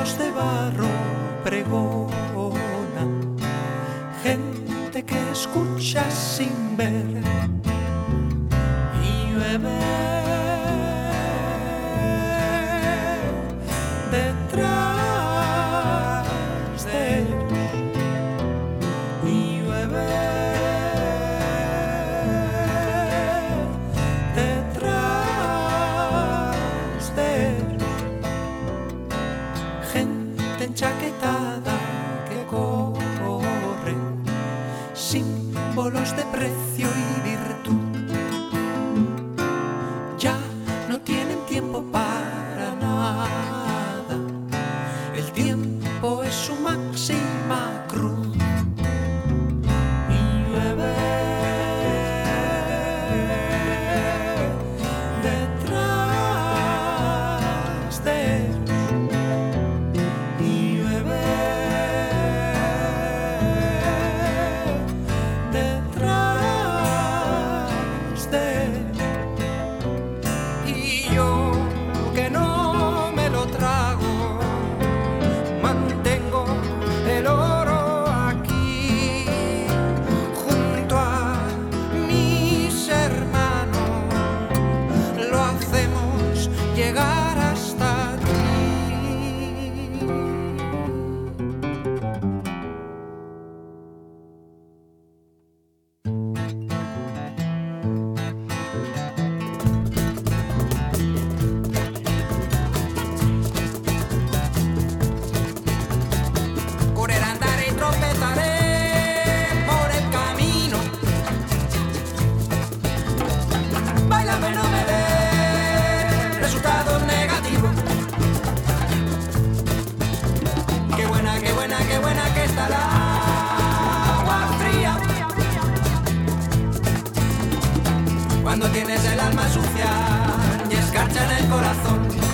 símbolos de barro pregona, gente que escucha sin ver y llueve detrás de ellos y llueve detrás de ellos, gente enchaquetada que corre, símbolos de precio y virtud. Ya no tienen tiempo para nada, el tiempo es su máxima cruz y llueve detrás de ellos y llueve detrás de ellos. Y yo que no me lo trago, mantengo el oro aquí junto a mis hermanos, lo hacemos llegar hasta ti. Correr, andar y tropezaré por el camino. Báilame, no me dé resultados negativos. Qué buena, qué buena, qué buena que está el agua fría. Cuando tienes el alma sucia y escarcha en el corazón.